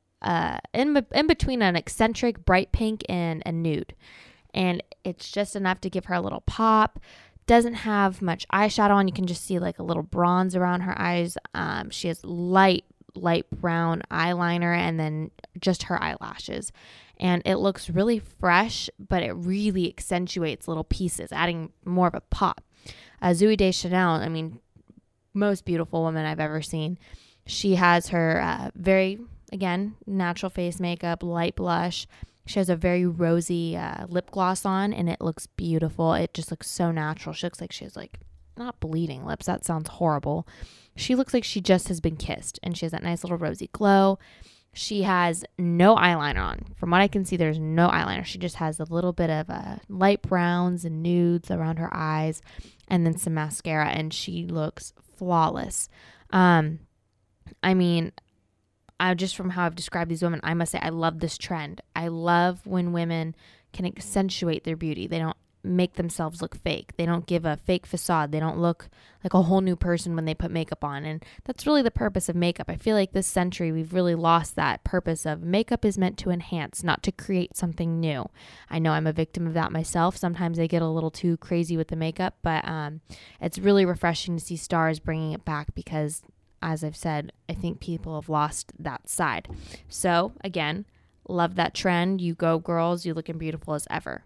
in between an eccentric bright pink and a nude. And it's just enough to give her a little pop. Doesn't have much eyeshadow on. You can just see like a little bronze around her eyes. She has light brown eyeliner and then just her eyelashes. And it looks really fresh, but it really accentuates little pieces, adding more of a pop. Zooey Deschanel, I mean, most beautiful woman I've ever seen. She has her very, again, natural face makeup, light blush. She has a very rosy lip gloss on, and it looks beautiful. It just looks so natural. She looks like she has, like, not bleeding lips. That sounds horrible. She looks like she just has been kissed, and she has that nice little rosy glow. She has no eyeliner on. From what I can see, there's no eyeliner. She just has a little bit of light browns and nudes around her eyes, and then some mascara, and she looks flawless. Just from how I've described these women, I must say I love this trend. I love when women can accentuate their beauty. They don't make themselves look fake. They don't give a fake facade. They don't look like a whole new person when they put makeup on. And that's really the purpose of makeup. I feel like this century we've really lost that purpose of makeup is meant to enhance, not to create something new. I know I'm a victim of that myself. Sometimes I get a little too crazy with the makeup, but it's really refreshing to see stars bringing it back because, as I've said, I think people have lost that side. So, again, love that trend. You go, girls. You looking beautiful as ever.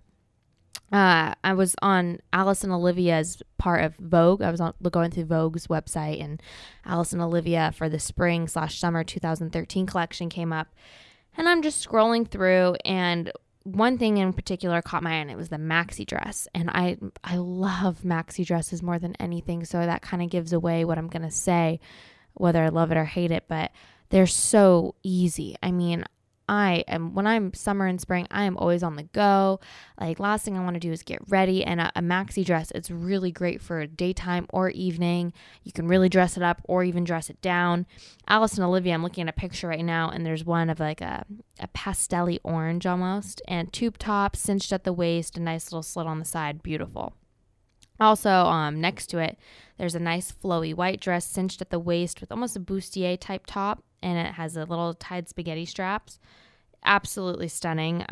I was on Alice and Olivia's part of Vogue. I was going through Vogue's website, and Alice and Olivia for the spring/summer 2013 collection came up. And I'm just scrolling through, and one thing in particular caught my eye, and it was the maxi dress. And I love maxi dresses more than anything, so that kind of gives away what I'm going to say, whether I love it or hate it, but they're so easy. I mean, when I'm summer and spring, I am always on the go. Like, last thing I want to do is get ready, and a maxi dress, it's really great for daytime or evening. You can really dress it up or even dress it down. Alice and Olivia, I'm looking at a picture right now, and there's one of like a pastel-y orange almost, and tube top, cinched at the waist, a nice little slit on the side, beautiful. Also, next to it, there's a nice flowy white dress cinched at the waist with almost a bustier type top, and it has a little tied spaghetti straps. Absolutely stunning.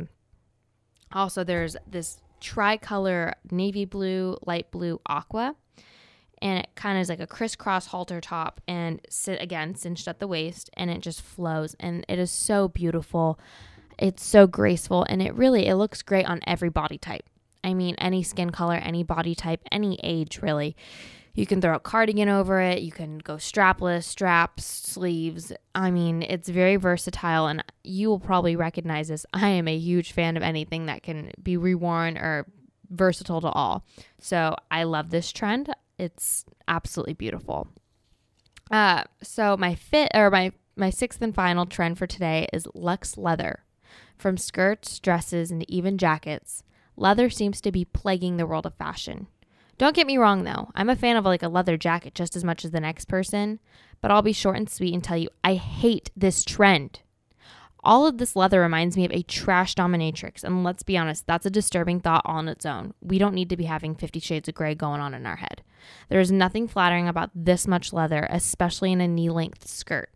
Also, there's this tricolor navy blue, light blue, aqua, and it kind of is like a crisscross halter top, and again cinched at the waist, and it just flows, and it is so beautiful. It's so graceful, and it looks great on every body type. I mean, any skin color, any body type, any age, really. You can throw a cardigan over it. You can go strapless, straps, sleeves. I mean, it's very versatile, and you will probably recognize this. I am a huge fan of anything that can be reworn or versatile to all. So I love this trend. It's absolutely beautiful. So my sixth and final trend for today is luxe leather. From skirts, dresses, and even jackets, leather seems to be plaguing the world of fashion. Don't get me wrong, though. I'm a fan of like a leather jacket just as much as the next person, but I'll be short and sweet and tell you I hate this trend. All of this leather reminds me of a trash dominatrix, and let's be honest, that's a disturbing thought all on its own. We don't need to be having 50 Shades of Grey going on in our head. There is nothing flattering about this much leather, especially in a knee-length skirt.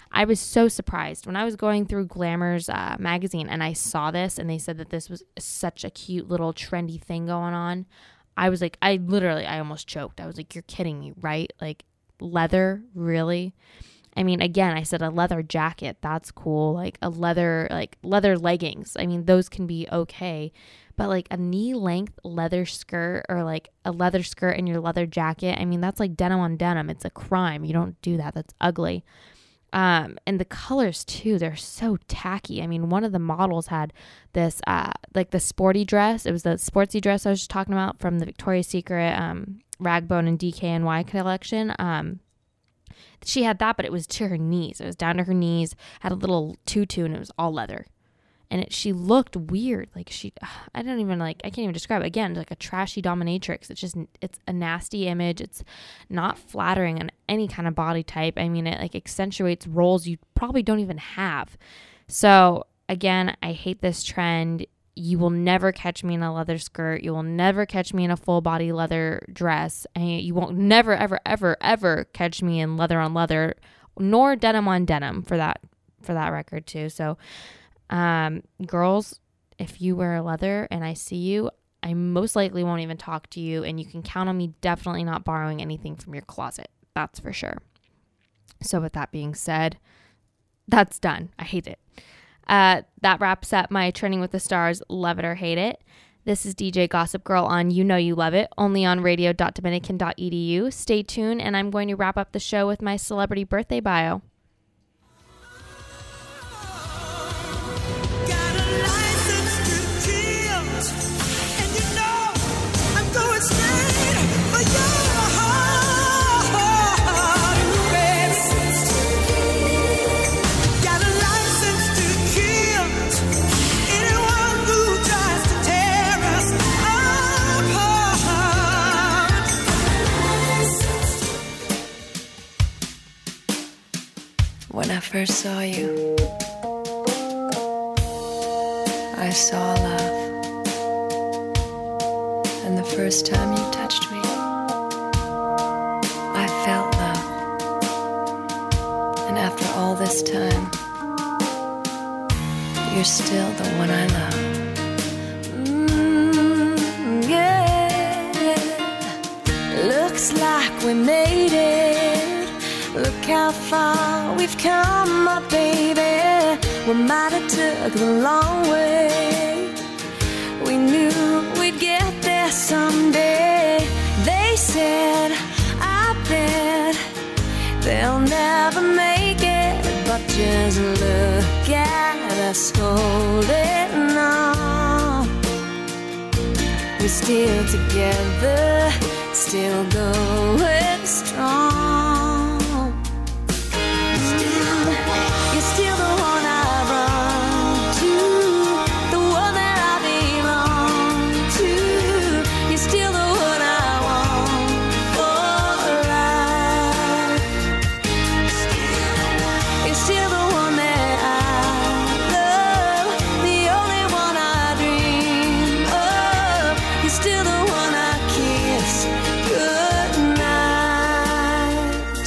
I was so surprised when I was going through Glamour's magazine and I saw this and they said that this was such a cute little trendy thing going on. I was like, I almost choked. I was like, you're kidding me, right? Like, leather, really? I mean, again, I said a leather jacket. That's cool. Like leather leggings. I mean, those can be okay. But like a knee length leather skirt or like a leather skirt and your leather jacket. I mean, that's like denim on denim. It's a crime. You don't do that. That's ugly. And the colors too, they're so tacky. I mean, one of the models had this, like the sporty dress. It was the sportsy dress I was just talking about from the Victoria's Secret, Ragbone and DKNY collection. She had that, but it was to her knees. It was down to her knees, had a little tutu, and it was all leather. And she looked weird. Like I can't even describe it. Again, like a trashy dominatrix. It's a nasty image. It's not flattering on any kind of body type. I mean, it like accentuates roles you probably don't even have. So again, I hate this trend. You will never catch me in a leather skirt. You will never catch me in a full body leather dress. And you won't never, ever, ever, ever catch me in leather on leather, nor denim on denim for that record too. So, girls, if you wear leather and I see you, I most likely won't even talk to you, and you can count on me definitely not borrowing anything from your closet. That's for sure. So with that being said, that's done. I hate it. That wraps up my Trending with the Stars, Love It or Hate It. This is DJ Gossip Girl on You Know You Love It, only on radio.dominican.edu. Stay tuned, and I'm going to wrap up the show with my celebrity birthday bio. Got a license to kill, and you know I'm going straight for your heart, baby. Got a license to kill anyone who tries to tear us apart. When I first saw you, I saw love. And the first time you touched me, I felt love. And after all this time, you're still the one I love. Yeah. Looks like we made it. Look how far we've come, my baby. We might have took the long way. We knew we'd get there someday. They said, I bet they'll never make it. But just look at us holding on. We're still together, still going strong. You're still the one I run to, the one that I belong to. You're still the one I want for life. You're still the one that I love, the only one I dream of. You're still the one I kiss goodnight.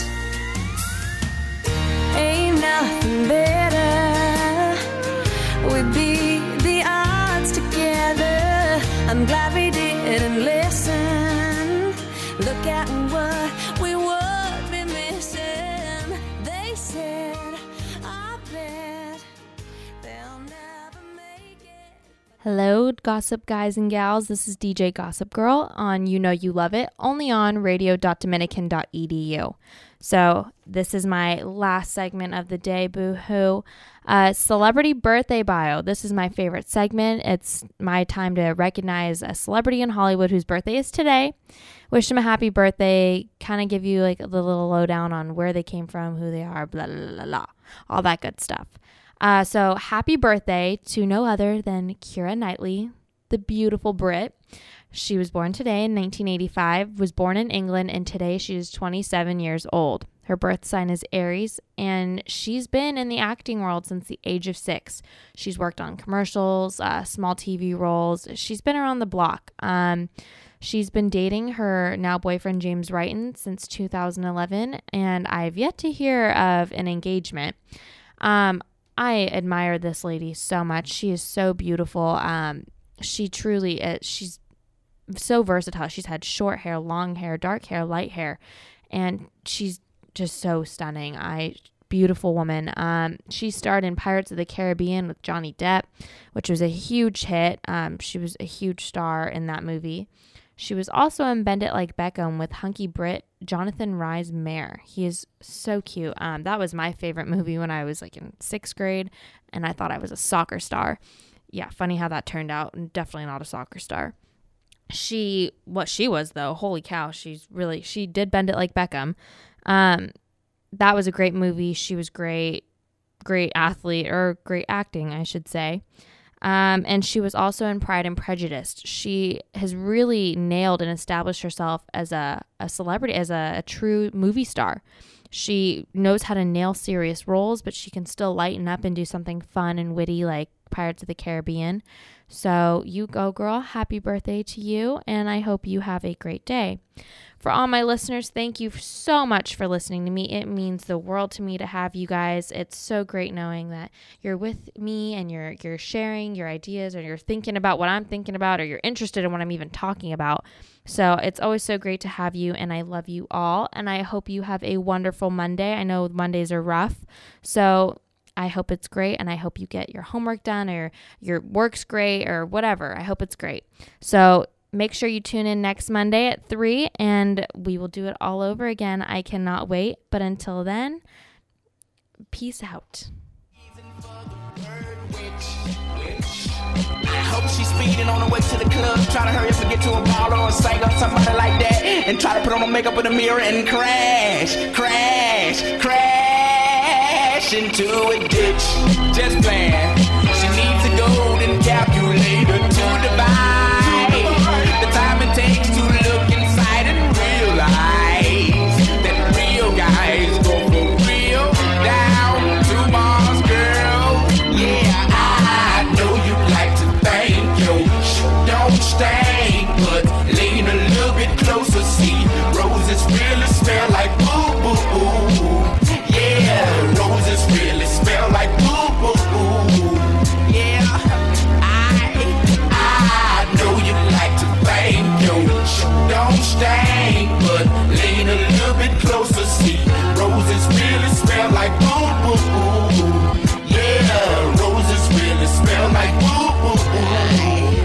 Ain't nothing better. We beat the odds together. I'm glad we didn't listen. Look at what we would be missing. They said, I bet they'll never make it. Hello, gossip guys and gals. This is DJ Gossip Girl on You Know You Love It, only on radio.dominican.edu. So this is my last segment of the day, boo-hoo. Celebrity birthday bio. This is my favorite segment. It's my time to recognize a celebrity in Hollywood whose birthday is today. Wish them a happy birthday. Kind of give you like the little lowdown on where they came from, who they are, blah, blah, blah, blah. All that good stuff. So happy birthday to no other than Keira Knightley, the beautiful Brit. She was born today in 1985, was born in England, and today she is 27 years old. Her birth sign is Aries, and she's been in the acting world since the age of 6. She's worked on commercials, small TV roles. She's been around the block. She's been dating her now boyfriend James Wrighton since 2011, and I've yet to hear of an engagement. I admire this lady so much. She is so beautiful. She truly is. She's so versatile. She's had short hair, long hair, dark hair, light hair, and she's just so stunning. Beautiful woman. She starred in Pirates of the Caribbean with Johnny Depp, which was a huge hit. She was a huge star in that movie. She was also in Bend It Like Beckham with hunky Brit Jonathan Rhys Meyers. He is so cute. That was my favorite movie when I was like in 6th grade, and I thought I was a soccer star. Yeah, funny how that turned out. Definitely not a soccer star. What she was though, holy cow, she did Bend It Like Beckham. That was a great movie. She was great athlete, or great acting, I should say. And she was also in Pride and Prejudice. She has really nailed and established herself as a celebrity, as a true movie star. She knows how to nail serious roles, but she can still lighten up and do something fun and witty like Pirates of the Caribbean. So you go, girl. Happy birthday to you, and I hope you have a great day. For all my listeners, thank you so much for listening to me. It means the world to me to have you guys. It's so great knowing that you're with me and you're sharing your ideas, or you're thinking about what I'm thinking about, or you're interested in what I'm even talking about. So it's always so great to have you, and I love you all, and I hope you have a wonderful Monday. I know Mondays are rough, so I hope it's great, and I hope you get your homework done, or your work's great, or whatever. I hope it's great. So make sure you tune in next Monday at 3, and we will do it all over again. I cannot wait. But until then, peace out. I hope she's speeding on the way to the club, trying to hurry up and get to a baller or a singer or somebody like that, and try to put on the makeup in the mirror and crash into a ditch. Just playing. She needs a golden calculator to divide the time it takes to look inside and realize that real guys go for real down to Mars, girl. Yeah, I know you like to think your don't stink, but lean a little bit closer. See, roses really smell like boo boo boo. Yeah, roses really smell like boo boo boo. Yeah, I know you like to bang your don't stink, but lean a little bit closer. See, roses really smell like boo boo boo. Yeah, roses really smell like boo boo boo.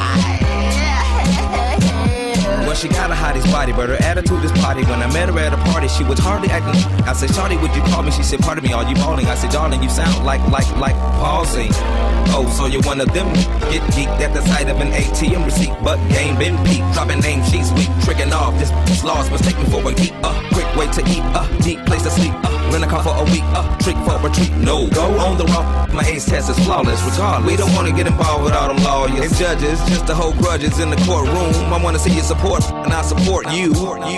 Well, she got a hottie's body, but her attitude is potty. When I met her at a party, she was hardly acting. I said, Shawty, would you call me? She said, pardon me, are you balling? I said, darling, you sound like pausing. Oh, so you're one of them? Get geeked at the sight of an ATM receipt, but game been peaked. Dropping names, she's weak, tricking off. This lost mistake me for a geek. Quick way to eat, deep place to sleep. Rent a car for a week, trick for a retreat. No, go on the rock. My ace test is flawless, regardless. We don't want to get involved with all them lawyers and judges, just to hold grudges in the courtroom. I want to see you support, and I support you.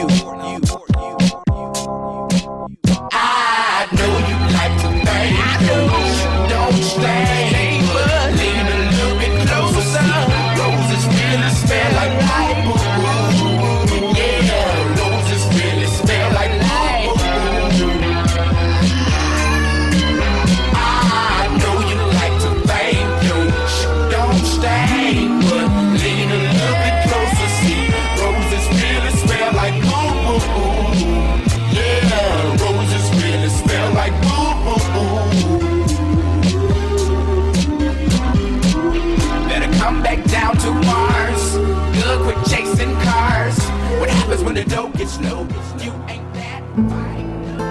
I know you like to bang. I know don't stay, but lean a little bit closer. Roses really smell like light. Yeah, roses really smell like light. I know you like to bang. Don't stay, but lean a little bit closer. See, roses really smell like boo-boo-boo. Yeah, roses really smell like boo-boo-boo. Better come back down to Mars. Good, quit chasing cars. What happens when the dough gets low? You ain't that fine.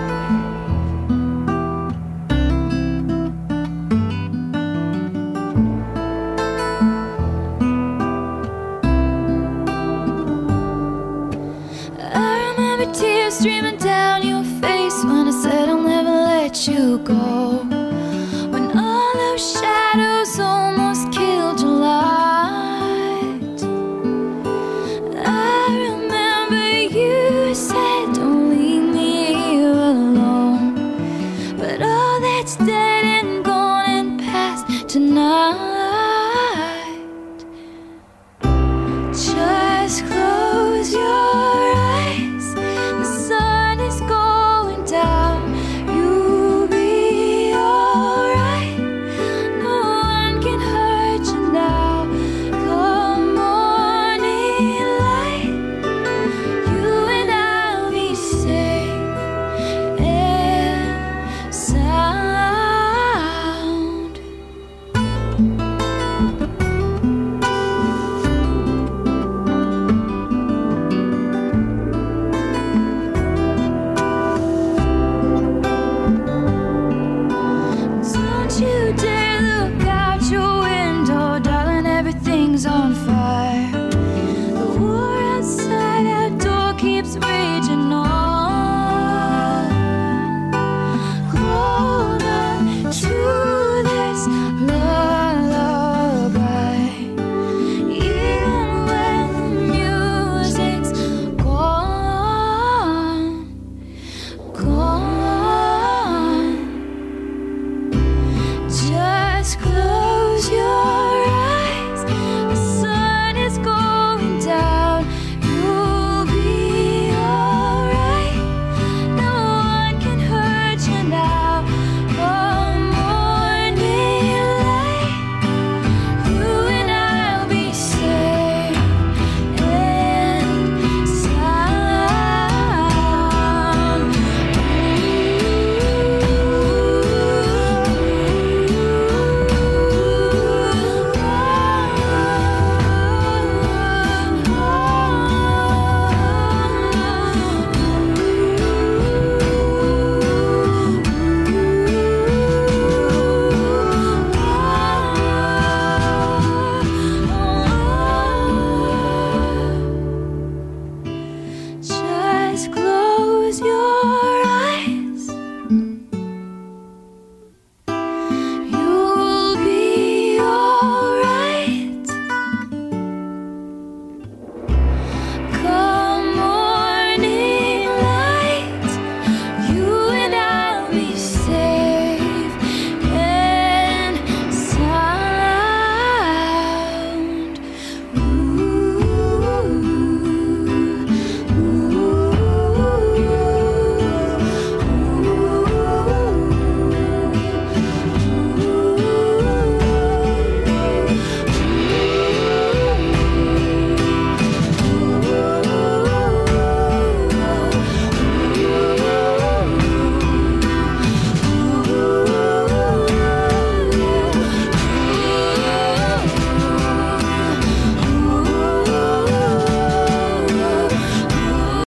Tears streaming down your face when I said I'll never let you go. When all those shadows almost killed your light, I remember you said don't leave me here alone. But all that's dead and gone and past tonight.